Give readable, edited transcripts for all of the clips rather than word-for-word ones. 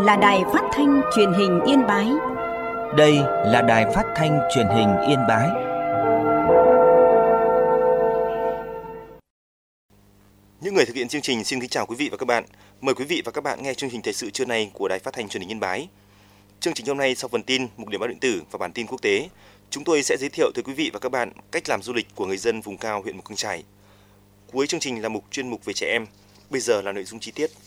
là Đài Phát thanh Truyền hình Yên Bái. Đây là Đài Phát thanh Truyền hình Yên Bái. Những người thực hiện chương trình xin kính chào quý vị và các bạn. Mời quý vị và các bạn nghe chương trình thời sự trưa nay của Đài Phát thanh Truyền hình Yên Bái. Chương trình hôm nay sau phần tin, mục điểm báo điện tử và bản tin quốc tế, chúng tôi sẽ giới thiệu tới quý vị và các bạn cách làm du lịch của người dân vùng cao huyện Mù Căng Chải. Cuối chương trình là chuyên mục về trẻ em. Bây giờ là nội dung chi tiết.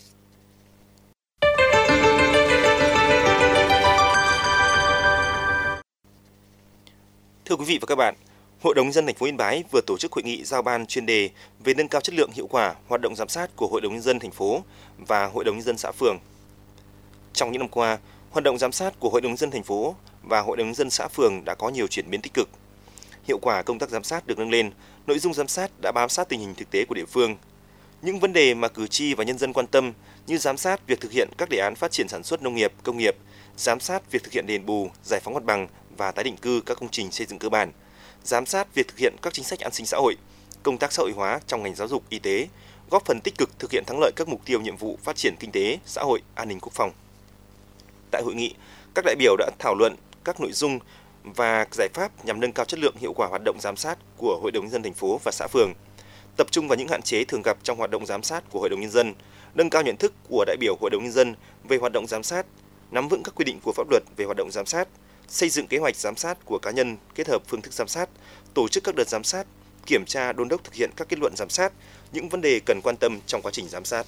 Thưa quý vị và các bạn, Hội đồng nhân dân thành phố Yên Bái vừa tổ chức hội nghị giao ban chuyên đề về nâng cao chất lượng hiệu quả hoạt động giám sát của Hội đồng nhân dân thành phố và Hội đồng nhân dân xã phường. Trong những năm qua, hoạt động giám sát của Hội đồng nhân dân thành phố và Hội đồng nhân dân xã phường đã có nhiều chuyển biến tích cực. Hiệu quả công tác giám sát được nâng lên, nội dung giám sát đã bám sát tình hình thực tế của địa phương. Những vấn đề mà cử tri và nhân dân quan tâm như giám sát việc thực hiện các đề án phát triển sản xuất nông nghiệp, công nghiệp, giám sát việc thực hiện đền bù, giải phóng mặt bằng và tái định cư các công trình xây dựng cơ bản, giám sát việc thực hiện các chính sách an sinh xã hội, công tác xã hội hóa trong ngành giáo dục, y tế, góp phần tích cực thực hiện thắng lợi các mục tiêu nhiệm vụ phát triển kinh tế, xã hội, an ninh quốc phòng. Tại hội nghị, các đại biểu đã thảo luận các nội dung và giải pháp nhằm nâng cao chất lượng hiệu quả hoạt động giám sát của Hội đồng nhân dân thành phố và xã phường, tập trung vào những hạn chế thường gặp trong hoạt động giám sát của Hội đồng nhân dân, nâng cao nhận thức của đại biểu Hội đồng nhân dân về hoạt động giám sát, nắm vững các quy định của pháp luật về hoạt động giám sát, xây dựng kế hoạch giám sát của cá nhân kết hợp phương thức giám sát, tổ chức các đợt giám sát, kiểm tra đôn đốc thực hiện các kết luận giám sát, những vấn đề cần quan tâm trong quá trình giám sát.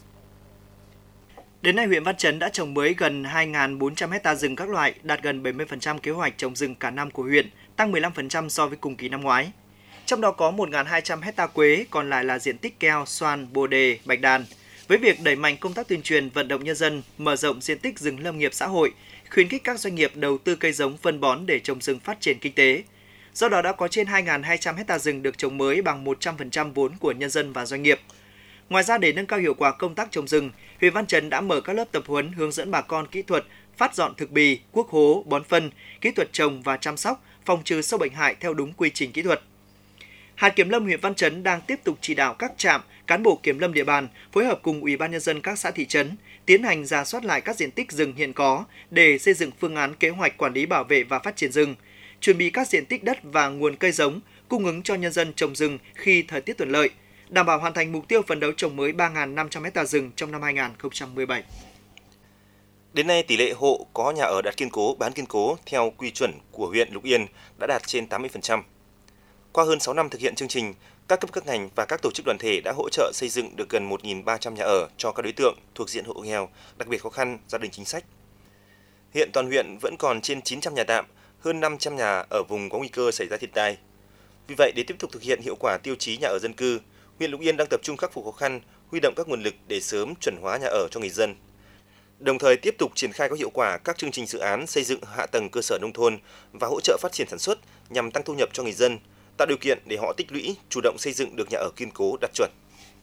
Đến nay, huyện Văn Chấn đã trồng mới gần 2.400 ha rừng các loại, đạt gần 70% kế hoạch trồng rừng cả năm của huyện, tăng 15% so với cùng kỳ năm ngoái. Trong đó có 1.200 ha quế, còn lại là diện tích keo, xoan, bồ đề, bạch đàn. Với việc đẩy mạnh công tác tuyên truyền, vận động nhân dân, mở rộng diện tích rừng lâm nghiệp xã hội, khuyến khích các doanh nghiệp đầu tư cây giống phân bón để trồng rừng phát triển kinh tế. Do đó đã có trên 2.200 ha rừng được trồng mới bằng 100% vốn của nhân dân và doanh nghiệp. Ngoài ra, để nâng cao hiệu quả công tác trồng rừng, huyện Văn Chấn đã mở các lớp tập huấn hướng dẫn bà con kỹ thuật phát dọn thực bì, cuốc hố, bón phân, kỹ thuật trồng và chăm sóc, phòng trừ sâu bệnh hại theo đúng quy trình kỹ thuật. Hạt Kiểm lâm huyện Văn Chấn đang tiếp tục chỉ đạo các trạm, cán bộ kiểm lâm địa bàn phối hợp cùng Ủy ban nhân dân các xã thị trấn tiến hành rà soát lại các diện tích rừng hiện có để xây dựng phương án kế hoạch quản lý bảo vệ và phát triển rừng, chuẩn bị các diện tích đất và nguồn cây giống cung ứng cho nhân dân trồng rừng khi thời tiết thuận lợi, đảm bảo hoàn thành mục tiêu phấn đấu trồng mới 3.500 ha rừng trong năm 2017. Đến nay, tỷ lệ hộ có nhà ở đạt kiên cố, bán kiên cố theo quy chuẩn của huyện Lục Yên đã đạt trên 80%. Qua hơn 6 năm thực hiện chương trình, các cấp các ngành và các tổ chức đoàn thể đã hỗ trợ xây dựng được gần 1.300 nhà ở cho các đối tượng thuộc diện hộ nghèo, đặc biệt khó khăn, gia đình chính sách. Hiện toàn huyện vẫn còn trên 900 nhà tạm, hơn 500 nhà ở vùng có nguy cơ xảy ra thiên tai. Vì vậy, để tiếp tục thực hiện hiệu quả tiêu chí nhà ở dân cư, huyện Lục Yên đang tập trung khắc phục khó khăn, huy động các nguồn lực để sớm chuẩn hóa nhà ở cho người dân. Đồng thời tiếp tục triển khai có hiệu quả các chương trình dự án xây dựng hạ tầng cơ sở nông thôn và hỗ trợ phát triển sản xuất nhằm tăng thu nhập cho người dân, tạo điều kiện để họ tích lũy, chủ động xây dựng được nhà ở kiên cố đạt chuẩn.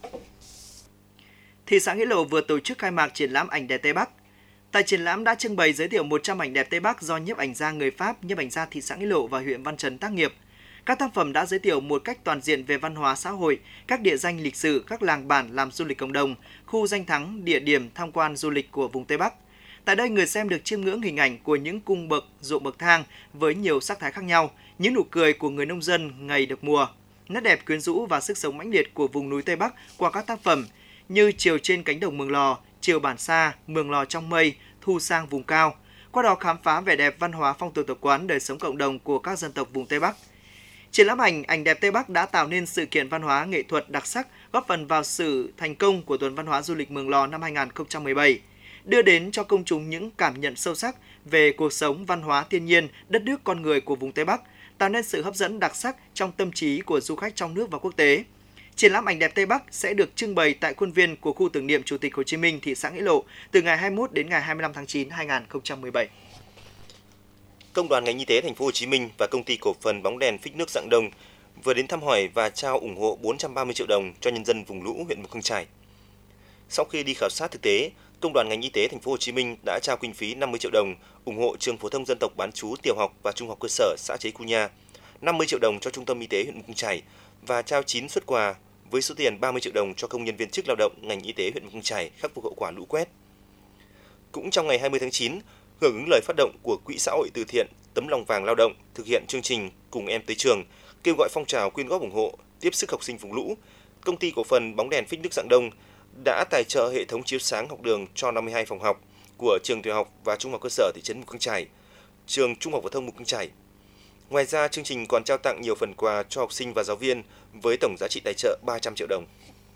Thị xã Nghĩa Lộ vừa tổ chức khai mạc triển lãm ảnh đẹp Tây Bắc. Tại triển lãm đã trưng bày giới thiệu 100 ảnh đẹp Tây Bắc do nhiếp ảnh gia người Pháp, nhiếp ảnh gia thị xã Nghĩa Lộ và huyện Văn Chấn tác nghiệp. Các tác phẩm đã giới thiệu một cách toàn diện về văn hóa xã hội, các địa danh lịch sử, các làng bản làm du lịch cộng đồng, khu danh thắng, địa điểm tham quan du lịch của vùng Tây Bắc. Tại đây, người xem được chiêm ngưỡng hình ảnh của những cung bậc, ruộng bậc thang với nhiều sắc thái khác nhau, những nụ cười của người nông dân ngày được mùa, nét đẹp quyến rũ và sức sống mãnh liệt của vùng núi Tây Bắc qua các tác phẩm như Chiều trên cánh đồng Mường Lò, Chiều bản xa, Mường Lò trong mây, Thu sang vùng cao. Qua đó khám phá vẻ đẹp văn hóa phong tục tập quán đời sống cộng đồng của các dân tộc vùng Tây Bắc. Triển lãm ảnh đẹp Tây Bắc đã tạo nên sự kiện văn hóa nghệ thuật đặc sắc, góp phần vào sự thành công của Tuần Văn hóa Du lịch Mường Lò năm 2017, đưa đến cho công chúng những cảm nhận sâu sắc về cuộc sống, văn hóa thiên nhiên, đất nước con người của vùng Tây Bắc, tạo nên sự hấp dẫn đặc sắc trong tâm trí của du khách trong nước và quốc tế. Triển lãm ảnh đẹp Tây Bắc sẽ được trưng bày tại khuôn viên của khu tưởng niệm Chủ tịch Hồ Chí Minh, thị xã Nghĩa Lộ từ ngày 21 đến ngày 25 tháng 9 2017. Công đoàn ngành y tế thành phố Hồ Chí Minh và công ty cổ phần bóng đèn phích nước Rạng Đông vừa đến thăm hỏi và trao ủng hộ 430 triệu đồng cho nhân dân vùng lũ huyện Mù Căng Chải. Sau khi đi khảo sát thực tế, Công đoàn ngành y tế thành phố Hồ Chí Minh đã trao kinh phí 50 triệu đồng ủng hộ trường phổ thông dân tộc bán trú tiểu học và trung học cơ sở xã Chế Cú Nha, 50 triệu đồng cho trung tâm y tế huyện Mù Căng Chải và trao 9 suất quà với số tiền 30 triệu đồng cho công nhân viên chức lao động ngành y tế huyện Mù Căng Chải khắc phục hậu quả lũ quét. Cũng trong ngày 20 tháng 9, hưởng ứng lời phát động của Quỹ xã hội từ thiện Tấm lòng vàng lao động thực hiện chương trình Cùng em tới trường, kêu gọi phong trào quyên góp ủng hộ tiếp sức học sinh vùng lũ, Công ty cổ phần bóng đèn phích nước Rạng Đông đã tài trợ hệ thống chiếu sáng học đường cho 52 phòng học của trường tiểu học và trung học cơ sở thị trấn Mù Căng Chải, trường trung học phổ thông Mù Căng Chải. Ngoài ra, chương trình còn trao tặng nhiều phần quà cho học sinh và giáo viên với tổng giá trị tài trợ 300 triệu đồng.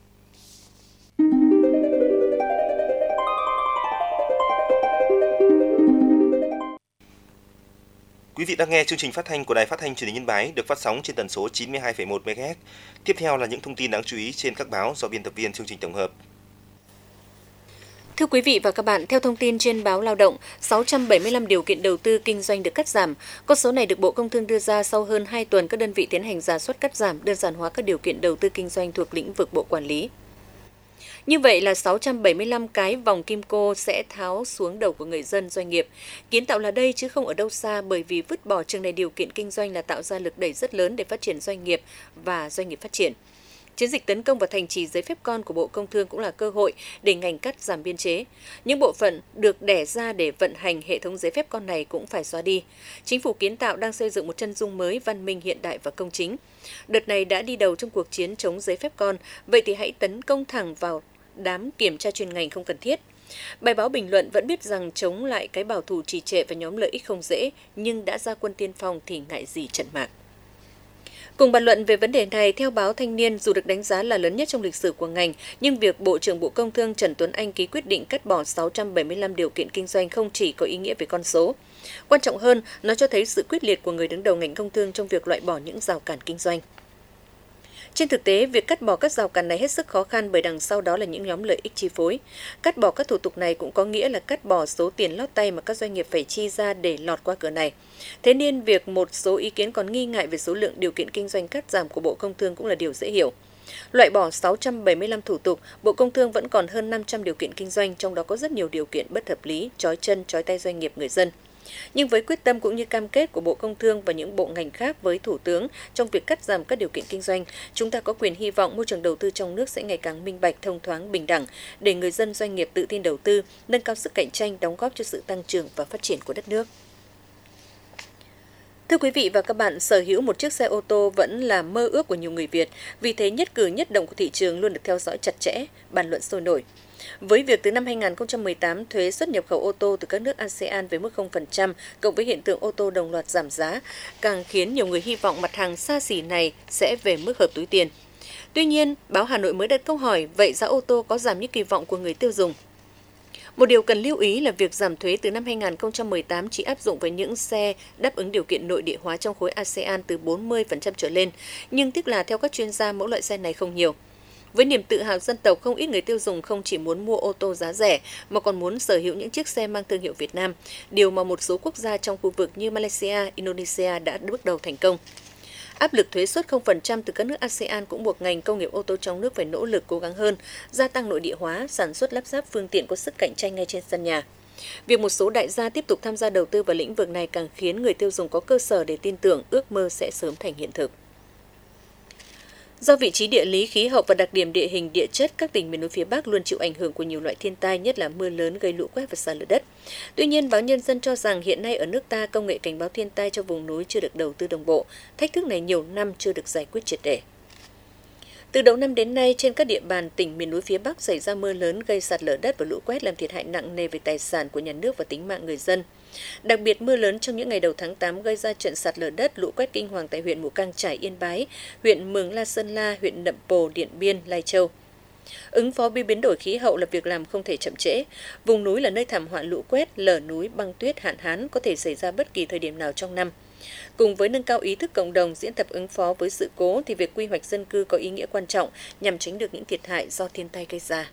Quý vị đang nghe chương trình phát thanh của Đài Phát thanh Truyền hình Yên Bái được phát sóng trên tần số 92,1 MHz. Tiếp theo là những thông tin đáng chú ý trên các báo do biên tập viên chương trình tổng hợp. Thưa quý vị và các bạn, theo thông tin trên báo Lao động, 675 điều kiện đầu tư kinh doanh được cắt giảm. Con số này được Bộ Công Thương đưa ra sau hơn 2 tuần các đơn vị tiến hành rà soát cắt giảm, đơn giản hóa các điều kiện đầu tư kinh doanh thuộc lĩnh vực Bộ quản lý. Như vậy là 675 cái vòng kim cô sẽ tháo xuống đầu của người dân doanh nghiệp. Kiến tạo là đây chứ không ở đâu xa, bởi vì vứt bỏ chừng này điều kiện kinh doanh là tạo ra lực đẩy rất lớn để phát triển doanh nghiệp và doanh nghiệp phát triển. Chiến dịch tấn công vào thành trì giấy phép con của Bộ Công Thương cũng là cơ hội để ngành cắt giảm biên chế. Những bộ phận được đẻ ra để vận hành hệ thống giấy phép con này cũng phải xóa đi. Chính phủ kiến tạo đang xây dựng một chân dung mới, văn minh, hiện đại và công chính. Đợt này đã đi đầu trong cuộc chiến chống giấy phép con, vậy thì hãy tấn công thẳng vào đám kiểm tra chuyên ngành không cần thiết. Bài báo bình luận vẫn biết rằng chống lại cái bảo thủ trì trệ và nhóm lợi ích không dễ, nhưng đã ra quân tiên phong thì ngại gì trận mạc. Cùng bàn luận về vấn đề này, theo báo Thanh niên, dù được đánh giá là lớn nhất trong lịch sử của ngành, nhưng việc Bộ trưởng Bộ Công Thương Trần Tuấn Anh ký quyết định cắt bỏ 675 điều kiện kinh doanh không chỉ có ý nghĩa về con số. Quan trọng hơn, nó cho thấy sự quyết liệt của người đứng đầu ngành công thương trong việc loại bỏ những rào cản kinh doanh. Trên thực tế, việc cắt bỏ các rào cản này hết sức khó khăn bởi đằng sau đó là những nhóm lợi ích chi phối. Cắt bỏ các thủ tục này cũng có nghĩa là cắt bỏ số tiền lót tay mà các doanh nghiệp phải chi ra để lọt qua cửa này. Thế nên việc một số ý kiến còn nghi ngại về số lượng điều kiện kinh doanh cắt giảm của Bộ Công Thương cũng là điều dễ hiểu. Loại bỏ 675 thủ tục, Bộ Công Thương vẫn còn hơn 500 điều kiện kinh doanh, trong đó có rất nhiều điều kiện bất hợp lý, trói chân, trói tay doanh nghiệp người dân. Nhưng với quyết tâm cũng như cam kết của Bộ Công Thương và những bộ ngành khác với Thủ tướng trong việc cắt giảm các điều kiện kinh doanh, chúng ta có quyền hy vọng môi trường đầu tư trong nước sẽ ngày càng minh bạch, thông thoáng, bình đẳng, để người dân doanh nghiệp tự tin đầu tư, nâng cao sức cạnh tranh, đóng góp cho sự tăng trưởng và phát triển của đất nước. Thưa quý vị và các bạn, sở hữu một chiếc xe ô tô vẫn là mơ ước của nhiều người Việt, vì thế nhất cử nhất động của thị trường luôn được theo dõi chặt chẽ, bàn luận sôi nổi. Với việc từ năm 2018, thuế xuất nhập khẩu ô tô từ các nước ASEAN với mức 0%, cộng với hiện tượng ô tô đồng loạt giảm giá, càng khiến nhiều người hy vọng mặt hàng xa xỉ này sẽ về mức hợp túi tiền. Tuy nhiên, báo Hà Nội mới đặt câu hỏi, vậy giá ô tô có giảm như kỳ vọng của người tiêu dùng? Một điều cần lưu ý là việc giảm thuế từ năm 2018 chỉ áp dụng với những xe đáp ứng điều kiện nội địa hóa trong khối ASEAN từ 40% trở lên, nhưng tiếc là theo các chuyên gia mẫu loại xe này không nhiều. Với niềm tự hào dân tộc, không ít người tiêu dùng không chỉ muốn mua ô tô giá rẻ mà còn muốn sở hữu những chiếc xe mang thương hiệu Việt Nam, điều mà một số quốc gia trong khu vực như Malaysia, Indonesia đã bước đầu thành công. Áp lực thuế suất 0% từ các nước ASEAN cũng buộc ngành công nghiệp ô tô trong nước phải nỗ lực cố gắng hơn, gia tăng nội địa hóa, sản xuất lắp ráp phương tiện có sức cạnh tranh ngay trên sân nhà. Việc một số đại gia tiếp tục tham gia đầu tư vào lĩnh vực này càng khiến người tiêu dùng có cơ sở để tin tưởng ước mơ sẽ sớm thành hiện thực. Do vị trí địa lý, khí hậu và đặc điểm địa hình địa chất, các tỉnh miền núi phía Bắc luôn chịu ảnh hưởng của nhiều loại thiên tai, nhất là mưa lớn gây lũ quét và sạt lở đất. Tuy nhiên, báo Nhân dân cho rằng hiện nay ở nước ta, công nghệ cảnh báo thiên tai cho vùng núi chưa được đầu tư đồng bộ, thách thức này nhiều năm chưa được giải quyết triệt để. Từ đầu năm đến nay, trên các địa bàn tỉnh miền núi phía Bắc xảy ra mưa lớn gây sạt lở đất và lũ quét làm thiệt hại nặng nề về tài sản của nhà nước và tính mạng người dân. Đặc biệt, mưa lớn trong những ngày đầu tháng 8 gây ra trận sạt lở đất, lũ quét kinh hoàng tại huyện Mù Căng Chải, Yên Bái, huyện Mường La, Sơn La, huyện Nậm Pồ, Điện Biên, Lai Châu. Ứng phó với biến đổi khí hậu là việc làm không thể chậm trễ. Vùng núi là nơi thảm họa lũ quét, lở núi, băng tuyết, hạn hán có thể xảy ra bất kỳ thời điểm nào trong năm. Cùng với nâng cao ý thức cộng đồng, diễn tập ứng phó với sự cố thì việc quy hoạch dân cư có ý nghĩa quan trọng nhằm tránh được những thiệt hại do thiên tai gây ra.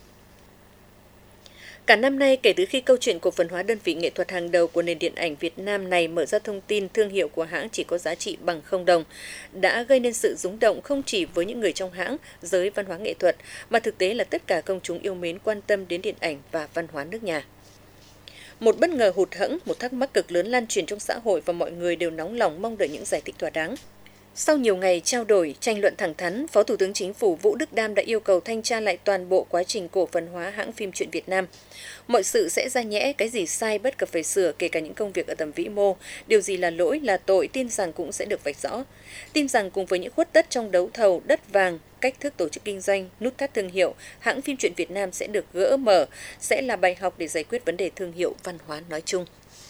Cả năm nay, kể từ khi câu chuyện cổ phần hóa đơn vị nghệ thuật hàng đầu của nền điện ảnh Việt Nam này mở ra thông tin thương hiệu của hãng chỉ có giá trị bằng 0 đồng, đã gây nên sự rúng động không chỉ với những người trong hãng, giới văn hóa nghệ thuật, mà thực tế là tất cả công chúng yêu mến quan tâm đến điện ảnh và văn hóa nước nhà. Một bất ngờ hụt hẫng, một thắc mắc cực lớn lan truyền trong xã hội và mọi người đều nóng lòng mong đợi những giải thích thỏa đáng. Sau nhiều ngày trao đổi, tranh luận thẳng thắn, Phó Thủ tướng Chính phủ Vũ Đức Đam đã yêu cầu thanh tra lại toàn bộ quá trình cổ phần hóa hãng phim truyện Việt Nam. Mọi sự sẽ ra nhẽ, cái gì sai bất cập phải sửa, kể cả những công việc ở tầm vĩ mô. Điều gì là lỗi, là tội, tin rằng cũng sẽ được vạch rõ. Tin rằng cùng với những khuất tất trong đấu thầu, đất vàng, cách thức tổ chức kinh doanh, nút thắt thương hiệu, hãng phim truyện Việt Nam sẽ được gỡ mở, sẽ là bài học để giải quyết vấn đề thương hiệu văn hóa nói chung.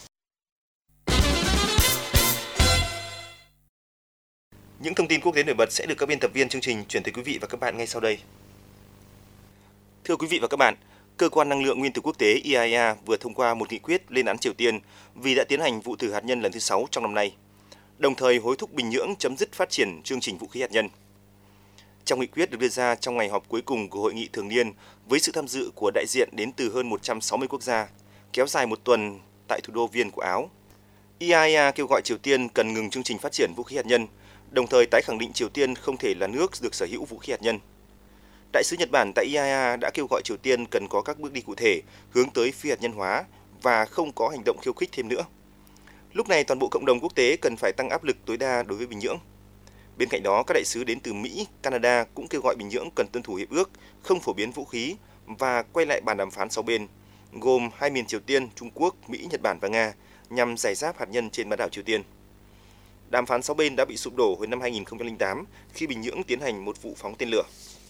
Những thông tin quốc tế nổi bật sẽ được các biên tập viên chương trình chuyển tới quý vị và các bạn ngay sau đây. Thưa quý vị và các bạn, Cơ quan Năng lượng Nguyên tử Quốc tế IAEA vừa thông qua một nghị quyết lên án Triều Tiên vì đã tiến hành vụ thử hạt nhân lần thứ 6 trong năm nay, đồng thời hối thúc Bình Nhưỡng chấm dứt phát triển chương trình vũ khí hạt nhân. Trong nghị quyết được đưa ra trong ngày họp cuối cùng của hội nghị thường niên với sự tham dự của đại diện đến từ hơn 160 quốc gia, kéo dài một tuần tại thủ đô Viên của Áo, IAEA kêu gọi Triều Tiên cần ngừng chương trình phát triển vũ khí hạt nhân, đồng thời tái khẳng định Triều Tiên không thể là nước được sở hữu vũ khí hạt nhân. Đại sứ Nhật Bản tại IAEA đã kêu gọi Triều Tiên cần có các bước đi cụ thể hướng tới phi hạt nhân hóa và không có hành động khiêu khích thêm nữa. Lúc này toàn bộ cộng đồng quốc tế cần phải tăng áp lực tối đa đối với Bình Nhưỡng. Bên cạnh đó, các đại sứ đến từ Mỹ, Canada cũng kêu gọi Bình Nhưỡng cần tuân thủ hiệp ước, không phổ biến vũ khí và quay lại bàn đàm phán sáu bên, gồm hai miền Triều Tiên, Trung Quốc, Mỹ, Nhật Bản và Nga, nhằm giải giáp hạt nhân trên bán đảo Triều Tiên. Đàm phán sáu bên đã bị sụp đổ hồi năm 2008 khi Bình Nhưỡng tiến hành một vụ phóng tên lửa.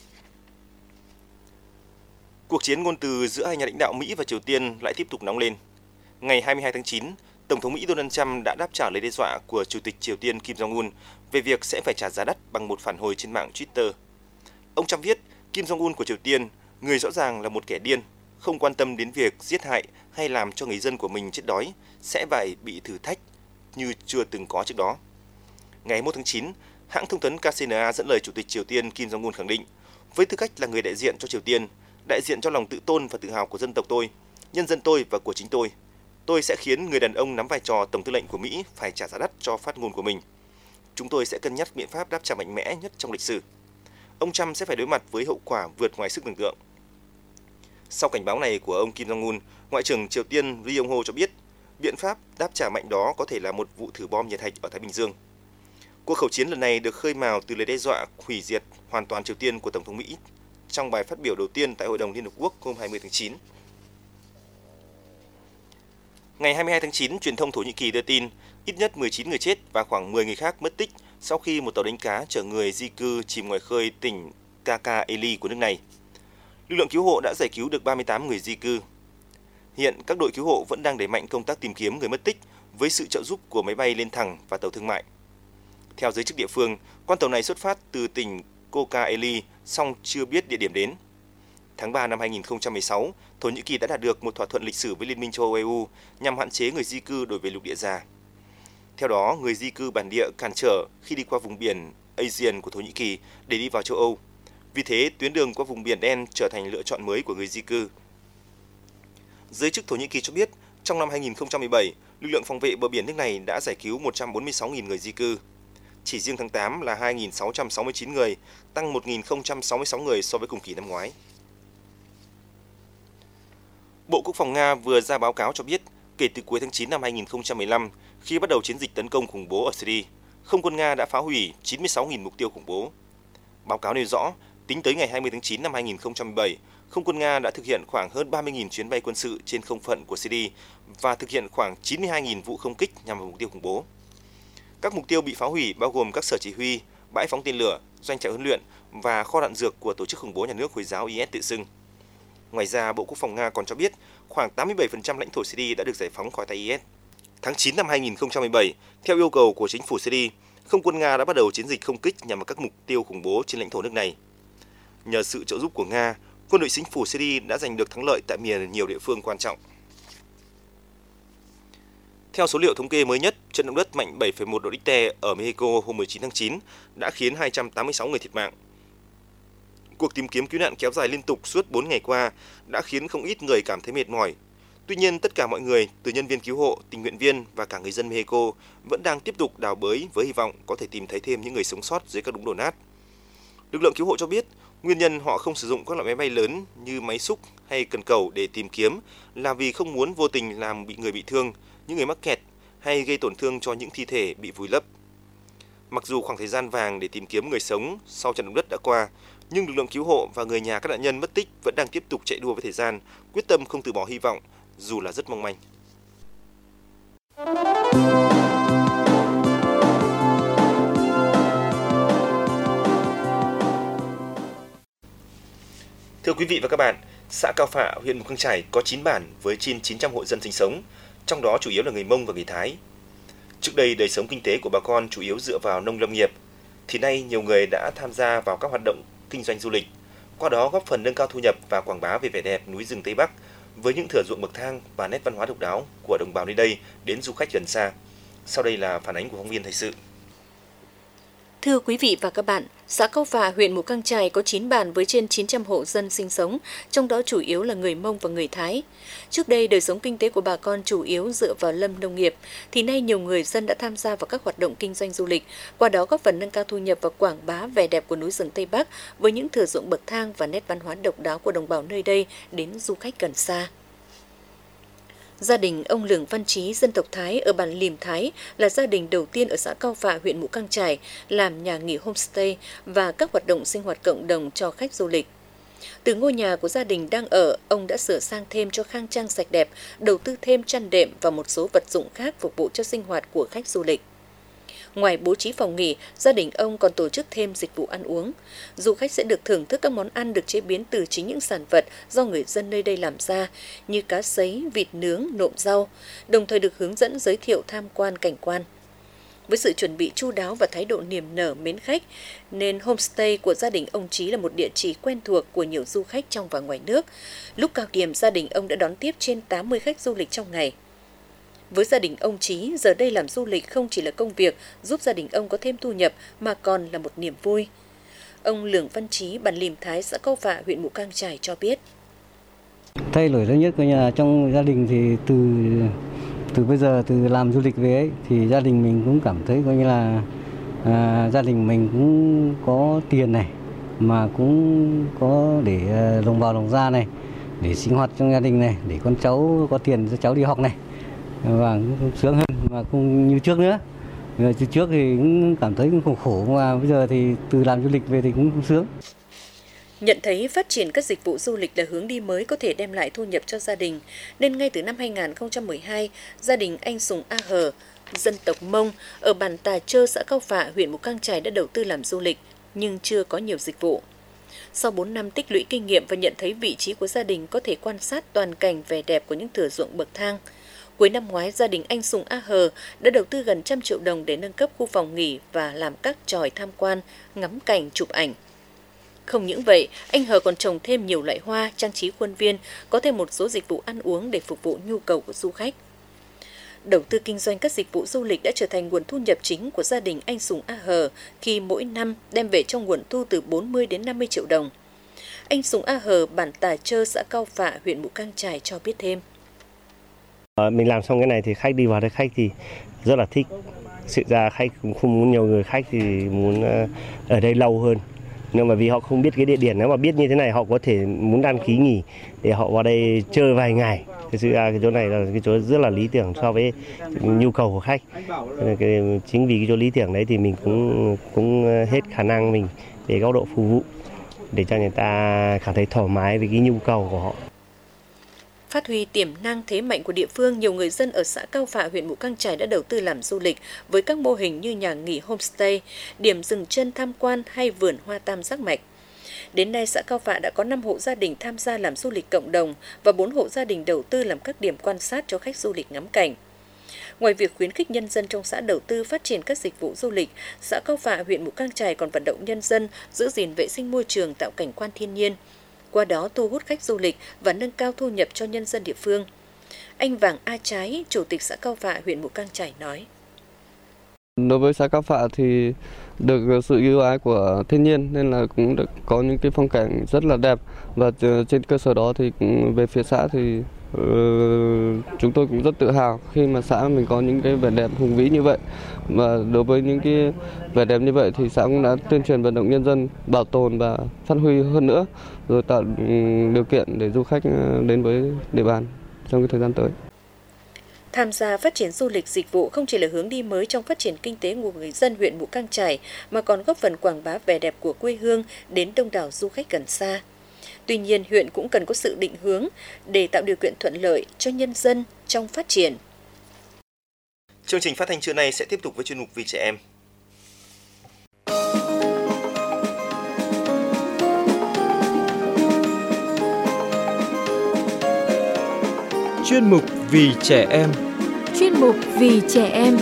Cuộc chiến ngôn từ giữa hai nhà lãnh đạo Mỹ và Triều Tiên lại tiếp tục nóng lên. Ngày 22 tháng 9, Tổng thống Mỹ Donald Trump đã đáp trả lời đe dọa của Chủ tịch Triều Tiên Kim Jong-un về việc sẽ phải trả giá đắt bằng một phản hồi trên mạng Twitter. Ông Trump viết, Kim Jong-un của Triều Tiên, người rõ ràng là một kẻ điên, không quan tâm đến việc giết hại hay làm cho người dân của mình chết đói, sẽ phải bị thử thách như chưa từng có trước đó. Ngày 21 tháng 9, hãng thông tấn KCNA dẫn lời Chủ tịch Triều Tiên Kim Jong-un khẳng định, với tư cách là người đại diện cho Triều Tiên, đại diện cho lòng tự tôn và tự hào của dân tộc tôi, nhân dân tôi và của chính tôi sẽ khiến người đàn ông nắm vai trò Tổng tư lệnh của Mỹ phải trả giá đắt cho phát ngôn của mình. Chúng tôi sẽ cân nhắc biện pháp đáp trả mạnh mẽ nhất trong lịch sử. Ông Trump sẽ phải đối mặt với hậu quả vượt ngoài sức tưởng tượng. Sau cảnh báo này của ông Kim Jong-un, Ngoại trưởng Triều Tiên Ri Yong Ho cho biết, biện pháp đáp trả mạnh đó có thể là một vụ thử bom nhiệt hạch ở Thái Bình Dương. Cuộc khẩu chiến lần này được khơi mào từ lời đe dọa hủy diệt hoàn toàn Triều Tiên của Tổng thống Mỹ trong bài phát biểu đầu tiên tại Hội đồng Liên Hợp Quốc hôm 20 tháng 9. Ngày 22 tháng 9, truyền thông Thổ Nhĩ Kỳ đưa tin ít nhất 19 người chết và khoảng 10 người khác mất tích sau khi một tàu đánh cá chở người di cư chìm ngoài khơi tỉnh Kakaeli của nước này. Lực lượng cứu hộ đã giải cứu được 38 người di cư. Hiện các đội cứu hộ vẫn đang đẩy mạnh công tác tìm kiếm người mất tích với sự trợ giúp của máy bay lên thẳng và tàu thương mại. Theo giới chức địa phương, con tàu này xuất phát từ tỉnh Kocaeli, song chưa biết địa điểm đến. Tháng 3 năm 2016, Thổ Nhĩ Kỳ đã đạt được một thỏa thuận lịch sử với Liên minh châu Âu EU nhằm hạn chế người di cư đổi về lục địa già. Theo đó, người di cư bản địa cản trở khi đi qua vùng biển Aegean của Thổ Nhĩ Kỳ để đi vào châu Âu. Vì thế, tuyến đường qua vùng biển đen trở thành lựa chọn mới của người di cư. Giới chức Thổ Nhĩ Kỳ cho biết, trong năm 2017, lực lượng phòng vệ bờ biển nước này đã giải cứu 146.000 người di cư. Chỉ riêng tháng 8 là 2.669 người, tăng 1.066 người so với cùng kỳ năm ngoái. Bộ Quốc phòng Nga vừa ra báo cáo cho biết, kể từ cuối tháng 9 năm 2015, khi bắt đầu chiến dịch tấn công khủng bố ở Syria, không quân Nga đã phá hủy 96.000 mục tiêu khủng bố. Báo cáo nêu rõ, tính tới ngày 20 tháng 9 năm 2017, không quân Nga đã thực hiện khoảng hơn 30.000 chuyến bay quân sự trên không phận của Syria và thực hiện khoảng 92.000 vụ không kích nhằm vào mục tiêu khủng bố. Các mục tiêu bị phá hủy bao gồm các sở chỉ huy, bãi phóng tên lửa, doanh trại huấn luyện và kho đạn dược của tổ chức khủng bố nhà nước Hồi giáo IS tự xưng. Ngoài ra, Bộ Quốc phòng Nga còn cho biết khoảng 87% lãnh thổ Syria đã được giải phóng khỏi tay IS. Tháng 9 năm 2017, theo yêu cầu của chính phủ Syria, không quân Nga đã bắt đầu chiến dịch không kích nhằm vào các mục tiêu khủng bố trên lãnh thổ nước này. Nhờ sự trợ giúp của Nga, quân đội chính phủ Syria đã giành được thắng lợi tại nhiều địa phương quan trọng. Theo số liệu thống kê mới nhất, trận động đất mạnh 7,1 độ Richter ở Mexico hôm 19 tháng 9 đã khiến 286 người thiệt mạng. Cuộc tìm kiếm cứu nạn kéo dài liên tục suốt 4 ngày qua đã khiến không ít người cảm thấy mệt mỏi. Tuy nhiên, tất cả mọi người, từ nhân viên cứu hộ, tình nguyện viên và cả người dân Mexico vẫn đang tiếp tục đào bới với hy vọng có thể tìm thấy thêm những người sống sót dưới các đống đổ nát. Lực lượng cứu hộ cho biết, nguyên nhân họ không sử dụng các loại máy bay lớn như máy xúc hay cần cẩu để tìm kiếm là vì không muốn vô tình làm bị thương, những người mắc kẹt hay gây tổn thương cho những thi thể bị vùi lấp. Mặc dù khoảng thời gian vàng để tìm kiếm người sống sau trận động đất đã qua, nhưng lực lượng cứu hộ và người nhà các nạn nhân mất tích vẫn đang tiếp tục chạy đua với thời gian, quyết tâm không từ bỏ hy vọng, dù là rất mong manh. Thưa quý vị và các bạn, xã Cao Phạ, huyện Mù Căng Chải có 9 bản với trên 900 hộ dân sinh sống, trong đó chủ yếu là người Mông và người Thái. Trước đây, đời sống kinh tế của bà con chủ yếu dựa vào nông lâm nghiệp, thì nay nhiều người đã tham gia vào các hoạt động kinh doanh du lịch, qua đó góp phần nâng cao thu nhập và quảng bá về vẻ đẹp núi rừng Tây Bắc với những thửa ruộng bậc thang và nét văn hóa độc đáo của đồng bào nơi đây đến du khách gần xa. Sau đây là phản ánh của phóng viên thời sự. Thưa quý vị và các bạn, xã Cao Phạ, huyện Mù Căng Chải có 9 bản với trên 900 hộ dân sinh sống, trong đó chủ yếu là người Mông và người Thái. Trước đây, đời sống kinh tế của bà con chủ yếu dựa vào lâm nông nghiệp, thì nay nhiều người dân đã tham gia vào các hoạt động kinh doanh du lịch, qua đó góp phần nâng cao thu nhập và quảng bá vẻ đẹp của núi rừng Tây Bắc với những thửa ruộng bậc thang và nét văn hóa độc đáo của đồng bào nơi đây đến du khách gần xa. Gia đình ông Lường Văn Trí, dân tộc Thái ở bản Lìm Thái là gia đình đầu tiên ở xã Cao Phạ, huyện Mù Căng Chải làm nhà nghỉ homestay và các hoạt động sinh hoạt cộng đồng cho khách du lịch. Từ ngôi nhà của gia đình đang ở, ông đã sửa sang thêm cho khang trang sạch đẹp, đầu tư thêm chăn đệm và một số vật dụng khác phục vụ cho sinh hoạt của khách du lịch. Ngoài bố trí phòng nghỉ, gia đình ông còn tổ chức thêm dịch vụ ăn uống. Du khách sẽ được thưởng thức các món ăn được chế biến từ chính những sản vật do người dân nơi đây làm ra, như cá sấy, vịt nướng, nộm rau, đồng thời được hướng dẫn giới thiệu tham quan cảnh quan. Với sự chuẩn bị chu đáo và thái độ niềm nở mến khách, nên homestay của gia đình ông Trí là một địa chỉ quen thuộc của nhiều du khách trong và ngoài nước. Lúc cao điểm, gia đình ông đã đón tiếp trên 80 khách du lịch trong ngày. Với gia đình ông Trí, giờ đây làm du lịch không chỉ là công việc giúp gia đình ông có thêm thu nhập mà còn là một niềm vui. Ông Lường Văn Trí, bản Lìm Thái, xã Cao Phạ, huyện Mù Căng Chải cho biết. Thay đổi lớn nhất trong gia đình thì từ bây giờ từ làm du lịch về ấy, thì gia đình mình cũng cảm thấy gia đình mình cũng có tiền này, mà cũng có để lồng vào lồng ra này, để sinh hoạt trong gia đình này, để con cháu có tiền cho cháu đi học này, và cũng sướng hơn mà không như trước nữa. Từ trước thì cũng cảm thấy cũng khổ, mà bây giờ thì từ làm du lịch về thì cũng sướng. Nhận thấy phát triển các dịch vụ du lịch là hướng đi mới có thể đem lại thu nhập cho gia đình, nên ngay từ năm 2012, gia đình anh Sùng A Hờ, dân tộc Mông, ở bản Tà Chơ, xã Cao Phạ, huyện Mù Căng Chải đã đầu tư làm du lịch, nhưng chưa có nhiều dịch vụ. Sau 4 năm tích lũy kinh nghiệm và nhận thấy vị trí của gia đình có thể quan sát toàn cảnh vẻ đẹp của những thửa ruộng bậc thang, cuối năm ngoái, gia đình anh Sùng A Hờ đã đầu tư gần 100 triệu đồng để nâng cấp khu phòng nghỉ và làm các chòi tham quan, ngắm cảnh, chụp ảnh. Không những vậy, anh Hờ còn trồng thêm nhiều loại hoa, trang trí khuôn viên, có thêm một số dịch vụ ăn uống để phục vụ nhu cầu của du khách. Đầu tư kinh doanh các dịch vụ du lịch đã trở thành nguồn thu nhập chính của gia đình anh Sùng A Hờ khi mỗi năm đem về cho nguồn thu từ 40 đến 50 triệu đồng. Anh Sùng A Hờ, bản Tà Chơ, xã Cao Phạ, huyện Mù Căng Chải cho biết thêm. Mình làm xong cái này thì khách đi vào đây, khách thì rất là thích. Sự ra khách cũng không muốn nhiều người, khách thì muốn ở đây lâu hơn. Nhưng mà vì họ không biết cái địa điểm, nếu mà biết như thế này họ có thể muốn đăng ký nghỉ để họ vào đây chơi vài ngày. Thực sự ra cái chỗ này là cái chỗ rất là lý tưởng so với nhu cầu của khách. Chính vì cái chỗ lý tưởng đấy thì mình cũng hết khả năng mình để góc độ phục vụ để cho người ta cảm thấy thoải mái với cái nhu cầu của họ. Phát huy tiềm năng thế mạnh của địa phương, nhiều người dân ở xã Cao Phạ, huyện Mù Căng Chải đã đầu tư làm du lịch với các mô hình như nhà nghỉ homestay, điểm dừng chân tham quan hay vườn hoa tam giác mạch. Đến nay, xã Cao Phạ đã có 5 hộ gia đình tham gia làm du lịch cộng đồng và 4 hộ gia đình đầu tư làm các điểm quan sát cho khách du lịch ngắm cảnh. Ngoài việc khuyến khích nhân dân trong xã đầu tư phát triển các dịch vụ du lịch, xã Cao Phạ, huyện Mù Căng Chải còn vận động nhân dân giữ gìn vệ sinh môi trường, tạo cảnh quan thiên nhiên. Qua đó thu hút khách du lịch và nâng cao thu nhập cho nhân dân địa phương. Anh Vàng A Trái, Chủ tịch xã Cao Phạ, huyện Mù Căng Chải nói. Đối với xã Cao Phạ thì được sự ưu ái của thiên nhiên nên là cũng được có những cái phong cảnh rất là đẹp, và trên cơ sở đó thì cũng về phía xã thì chúng tôi cũng rất tự hào khi mà xã mình có những cái vẻ đẹp hùng vĩ như vậy. Và đối với những cái vẻ đẹp như vậy thì xã cũng đã tuyên truyền vận động nhân dân bảo tồn và phát huy hơn nữa, rồi tạo điều kiện để du khách đến với địa bàn trong cái thời gian tới. Tham gia phát triển du lịch dịch vụ không chỉ là hướng đi mới trong phát triển kinh tế của người dân huyện Mù Cang Chải, mà còn góp phần quảng bá vẻ đẹp của quê hương đến đông đảo du khách gần xa. Tuy nhiên, huyện cũng cần có sự định hướng để tạo điều kiện thuận lợi cho nhân dân trong phát triển. Chương trình phát thanh trưa nay sẽ tiếp tục với chuyên mục Vì trẻ em. Chuyên mục Vì trẻ em. Chuyên mục Vì trẻ em.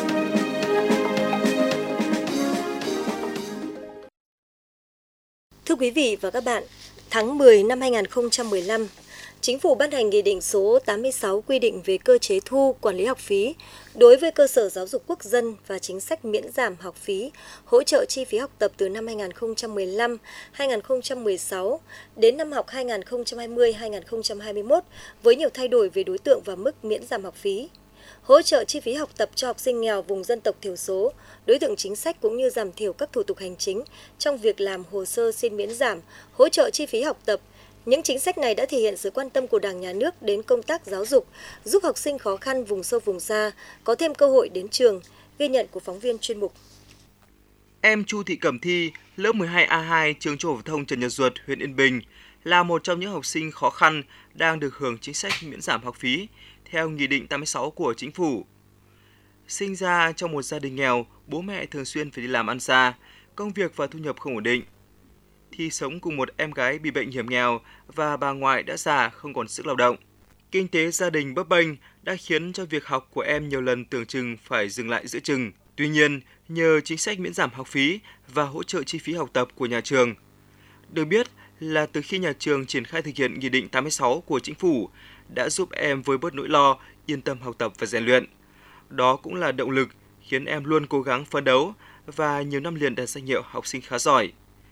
Thưa quý vị và các bạn, tháng 10 năm 2015, Chính phủ ban hành Nghị định số 86 quy định về cơ chế thu, quản lý học phí đối với cơ sở giáo dục quốc dân và chính sách miễn giảm học phí, hỗ trợ chi phí học tập từ năm 2015-2016 đến năm học 2020-2021 với nhiều thay đổi về đối tượng và mức miễn giảm học phí. Hỗ trợ chi phí học tập cho học sinh nghèo vùng dân tộc thiểu số, đối tượng chính sách cũng như giảm thiểu các thủ tục hành chính trong việc làm hồ sơ xin miễn giảm, hỗ trợ chi phí học tập. Những chính sách này đã thể hiện sự quan tâm của Đảng, Nhà nước đến công tác giáo dục, giúp học sinh khó khăn vùng sâu vùng xa có thêm cơ hội đến trường, ghi nhận của phóng viên chuyên mục. Em Chu Thị Cẩm Thi, lớp 12A2 trường Trung học phổ thông Trần Nhật Duật, huyện Yên Bình là một trong những học sinh khó khăn đang được hưởng chính sách miễn giảm học phí theo Nghị định 86 của Chính phủ. Sinh ra trong một gia đình nghèo, bố mẹ thường xuyên phải đi làm ăn xa, công việc và thu nhập không ổn định. Thi sống cùng một em gái bị bệnh hiểm nghèo và bà ngoại đã già không còn sức lao động. Kinh tế gia đình bấp bênh đã khiến cho việc học của em nhiều lần tưởng chừng phải dừng lại giữa chừng. Tuy nhiên, nhờ chính sách miễn giảm học phí và hỗ trợ chi phí học tập của nhà trường, được biết là từ khi nhà trường triển khai thực hiện Nghị định 86 của Chính phủ đã giúp em vơi bớt nỗi lo, yên tâm học tập và rèn luyện. Đó cũng là động lực khiến em luôn cố gắng phấn đấu và nhiều năm liền đạt danh hiệu học sinh khá giỏi.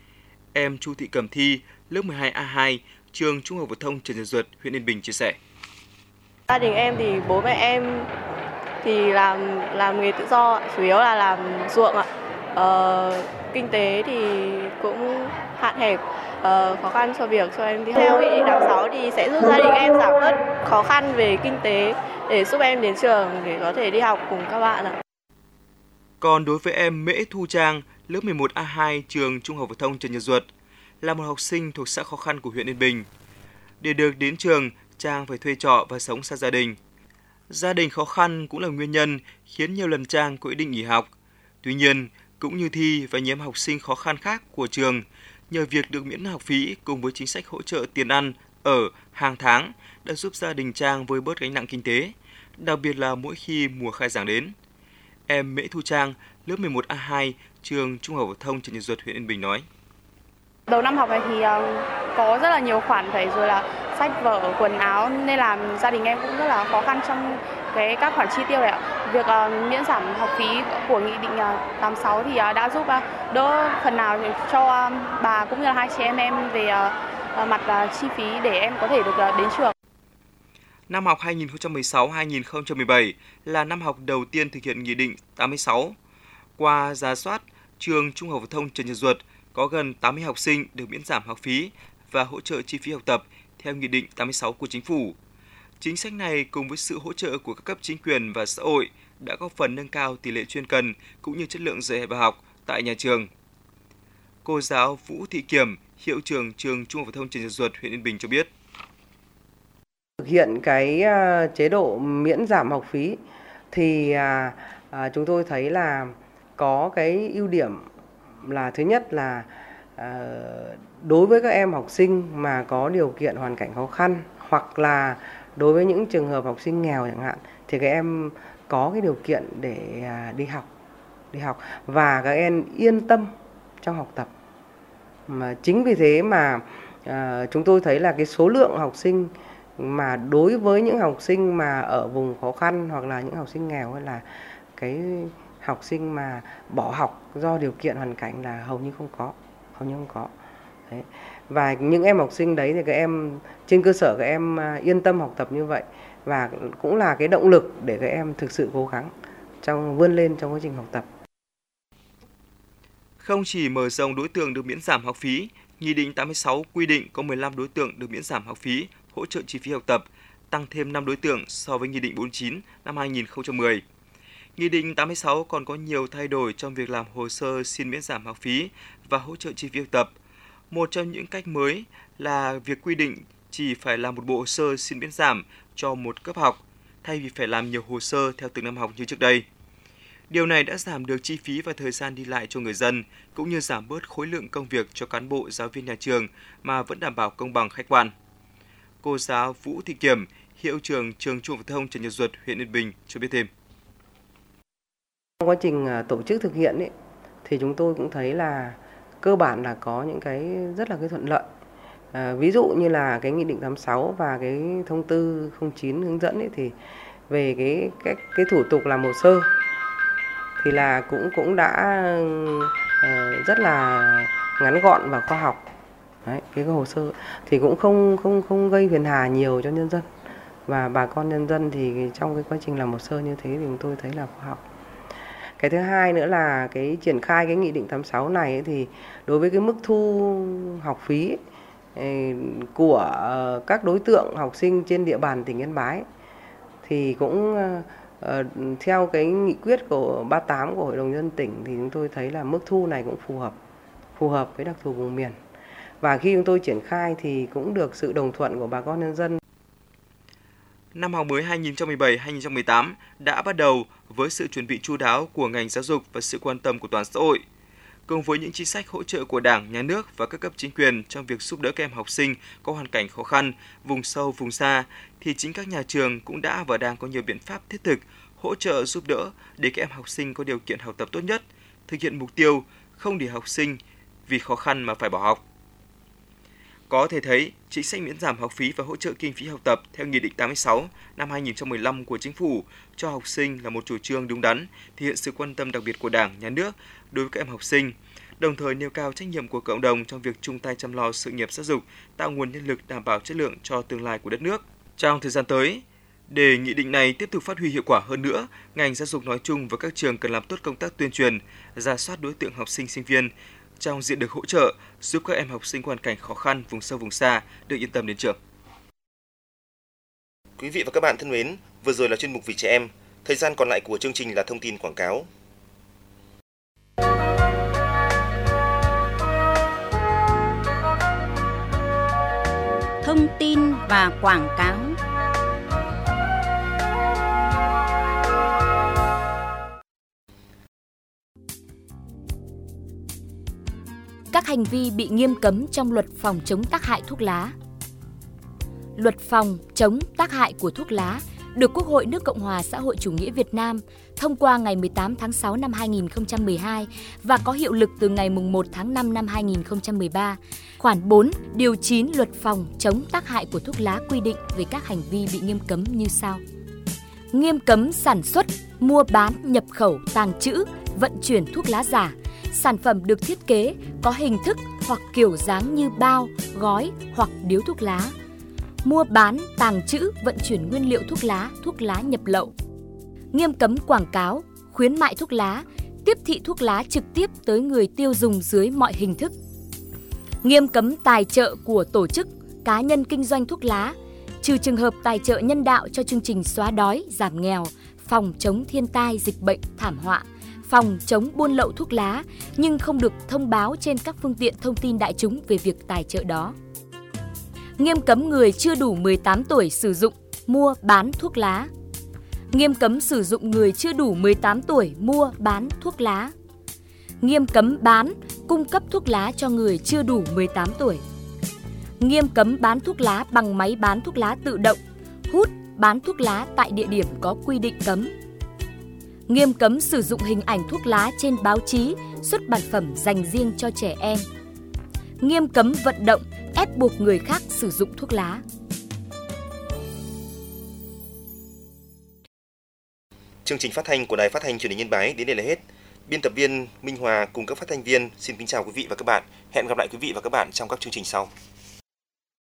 Em Chu Thị Cẩm Thi, lớp 12A2, trường Trung học phổ thông Trần Nhật Duật, huyện Yên Bình chia sẻ. Gia đình em thì bố mẹ em thì làm nghề tự do, chủ yếu là làm ruộng ạ. Kinh tế thì cũng hạn hẹp, khó khăn cho việc cho em đi học. Theo Nghị định 86 thì sẽ giúp gia đình em giảm bớt khó khăn về kinh tế để giúp em đến trường để có thể đi học cùng các bạn ạ. Còn đối với em Mễ Thu Trang, lớp 11A2 trường Trung học phổ thông Trần Nhật Duật, là một học sinh thuộc xã khó khăn của huyện Yên Bình. Để được đến trường, Trang phải thuê trọ và sống xa gia đình. Gia đình khó khăn cũng là nguyên nhân khiến nhiều lần Trang có ý định nghỉ học. Tuy nhiên, cũng như Thi và nhiều học sinh khó khăn khác của trường, nhờ việc được miễn học phí cùng với chính sách hỗ trợ tiền ăn, ở hàng tháng đã giúp gia đình Trang vơi bớt gánh nặng kinh tế, đặc biệt là mỗi khi mùa khai giảng đến. Em Mễ Thu Trang, lớp 11A2, trường Trung học phổ thông Trần Nhật Duật, huyện Yên Bình nói. Đầu năm học này thì có rất là nhiều khoản phải rồi là sách vở, quần áo nên là gia đình em cũng rất là khó khăn trong các khoản chi tiêu này ạ. Việc miễn giảm học phí của Nghị định 86 thì đã giúp đỡ phần nào cho bà cũng như là hai chị em về mặt chi phí để em có thể được đến trường. Năm học 2016-2017 là năm học đầu tiên thực hiện Nghị định 86. Qua rà soát, trường Trung học phổ thông Trần Nhật Duật có gần 80 học sinh được miễn giảm học phí và hỗ trợ chi phí học tập theo Nghị định 86 của Chính phủ. Chính sách này cùng với sự hỗ trợ của các cấp chính quyền và xã hội đã góp phần nâng cao tỷ lệ chuyên cần cũng như chất lượng dạy và học tại nhà trường. Cô giáo Vũ Thị Kiểm, hiệu trưởng trường Trung học phổ thông Trần Nhật Duật, huyện Yên Bình cho biết. Thực hiện cái chế độ miễn giảm học phí thì chúng tôi thấy là có cái ưu điểm là thứ nhất là đối với các em học sinh mà có điều kiện hoàn cảnh khó khăn hoặc là đối với những trường hợp học sinh nghèo chẳng hạn thì các em có cái điều kiện để đi học và các em yên tâm trong học tập. Mà chính vì thế mà chúng tôi thấy là cái số lượng học sinh mà đối với những học sinh mà ở vùng khó khăn hoặc là những học sinh nghèo hay là cái học sinh mà bỏ học do điều kiện hoàn cảnh là hầu như không có. Đấy. Và những em học sinh đấy thì các em trên cơ sở các em yên tâm học tập như vậy và cũng là cái động lực để các em thực sự cố gắng vươn lên trong quá trình học tập. Không chỉ mở rộng đối tượng được miễn giảm học phí, Nghị định 86 quy định có 15 đối tượng được miễn giảm học phí, hỗ trợ chi phí học tập tăng thêm 5 đối tượng so với Nghị định 49 năm 2010. Nghị định 86 còn có nhiều thay đổi trong việc làm hồ sơ xin miễn giảm học phí và hỗ trợ chi phí học tập. Một trong những cách mới là việc quy định chỉ phải làm một bộ hồ sơ xin miễn giảm cho một cấp học, thay vì phải làm nhiều hồ sơ theo từng năm học như trước đây. Điều này đã giảm được chi phí và thời gian đi lại cho người dân, cũng như giảm bớt khối lượng công việc cho cán bộ, giáo viên nhà trường mà vẫn đảm bảo công bằng khách quan. Cô giáo Vũ Thị Kiểm, hiệu trưởng trường Trung học phổ thông Trần Nhật Duật, huyện Yên Bình cho biết thêm. Trong quá trình tổ chức thực hiện thì chúng tôi cũng thấy là cơ bản là có những cái rất là cái thuận lợi. Ví dụ như là cái Nghị định 86 và cái Thông tư 09 hướng dẫn thì về cái thủ tục làm hồ sơ thì là cũng đã rất là ngắn gọn và khoa học. Đấy, cái hồ sơ thì cũng không gây phiền hà nhiều cho nhân dân, và bà con nhân dân thì trong cái quá trình làm hồ sơ như thế thì chúng tôi thấy là khoa học. Cái thứ hai nữa là cái triển khai cái Nghị định 86 này thì đối với cái mức thu học phí của các đối tượng học sinh trên địa bàn tỉnh Yên Bái thì cũng theo cái nghị quyết của 38 của Hội đồng nhân dân tỉnh thì chúng tôi thấy là mức thu này cũng phù hợp với đặc thù vùng miền. Và khi chúng tôi triển khai thì cũng được sự đồng thuận của bà con nhân dân. Năm học mới 2017-2018 đã bắt đầu với sự chuẩn bị chu đáo của ngành giáo dục và sự quan tâm của toàn xã hội. Cùng với những chính sách hỗ trợ của Đảng, Nhà nước và các cấp chính quyền trong việc giúp đỡ các em học sinh có hoàn cảnh khó khăn, vùng sâu, vùng xa, thì chính các nhà trường cũng đã và đang có nhiều biện pháp thiết thực hỗ trợ giúp đỡ để các em học sinh có điều kiện học tập tốt nhất, thực hiện mục tiêu không để học sinh vì khó khăn mà phải bỏ học. Có thể thấy, chính sách miễn giảm học phí và hỗ trợ kinh phí học tập theo Nghị định 86 năm 2015 của Chính phủ cho học sinh là một chủ trương đúng đắn, thể hiện sự quan tâm đặc biệt của Đảng, Nhà nước đối với các em học sinh, đồng thời nêu cao trách nhiệm của cộng đồng trong việc chung tay chăm lo sự nghiệp giáo dục, tạo nguồn nhân lực đảm bảo chất lượng cho tương lai của đất nước. Trong thời gian tới, để nghị định này tiếp tục phát huy hiệu quả hơn nữa, ngành giáo dục nói chung và các trường cần làm tốt công tác tuyên truyền, rà soát đối tượng học sinh sinh viên trong diện được hỗ trợ, giúp các em học sinh có hoàn cảnh khó khăn, vùng sâu vùng xa được yên tâm đến trường. Quý vị và các bạn thân mến, vừa rồi là chuyên mục Vì trẻ em. Thời gian còn lại của chương trình là thông tin quảng cáo. Thông tin và quảng cáo. Các hành vi bị nghiêm cấm trong luật phòng chống tác hại thuốc lá. Luật phòng chống tác hại của thuốc lá được Quốc hội nước Cộng hòa xã hội chủ nghĩa Việt Nam thông qua ngày 18 tháng 6 năm 2012 và có hiệu lực từ ngày 1 tháng 5 năm 2013. Khoản 4, điều 9 luật phòng chống tác hại của thuốc lá quy định về các hành vi bị nghiêm cấm như sau. Nghiêm cấm sản xuất, mua bán, nhập khẩu, tàng trữ, vận chuyển thuốc lá giả, sản phẩm được thiết kế có hình thức hoặc kiểu dáng như bao, gói hoặc điếu thuốc lá. Mua bán, tàng trữ, vận chuyển nguyên liệu thuốc lá nhập lậu. Nghiêm cấm quảng cáo, khuyến mại thuốc lá, tiếp thị thuốc lá trực tiếp tới người tiêu dùng dưới mọi hình thức. Nghiêm cấm tài trợ của tổ chức, cá nhân kinh doanh thuốc lá, trừ trường hợp tài trợ nhân đạo cho chương trình xóa đói, giảm nghèo, phòng chống thiên tai, dịch bệnh, thảm họa, phòng chống buôn lậu thuốc lá, nhưng không được thông báo trên các phương tiện thông tin đại chúng về việc tài trợ đó. Nghiêm cấm người chưa đủ 18 tuổi sử dụng, mua, bán thuốc lá. Nghiêm cấm sử dụng người chưa đủ 18 tuổi mua, bán thuốc lá. Nghiêm cấm bán, cung cấp thuốc lá cho người chưa đủ 18 tuổi. Nghiêm cấm bán thuốc lá bằng máy bán thuốc lá tự động, hút, bán thuốc lá tại địa điểm có quy định cấm. Nghiêm cấm sử dụng hình ảnh thuốc lá trên báo chí, xuất bản phẩm dành riêng cho trẻ em. Nghiêm cấm vận động, ép buộc người khác sử dụng thuốc lá. Chương trình phát thanh của Đài Phát thanh Truyền hình Yên Bái đến đây là hết. Biên tập viên Minh Hòa cùng các phát thanh viên xin kính chào quý vị và các bạn. Hẹn gặp lại quý vị và các bạn trong các chương trình sau.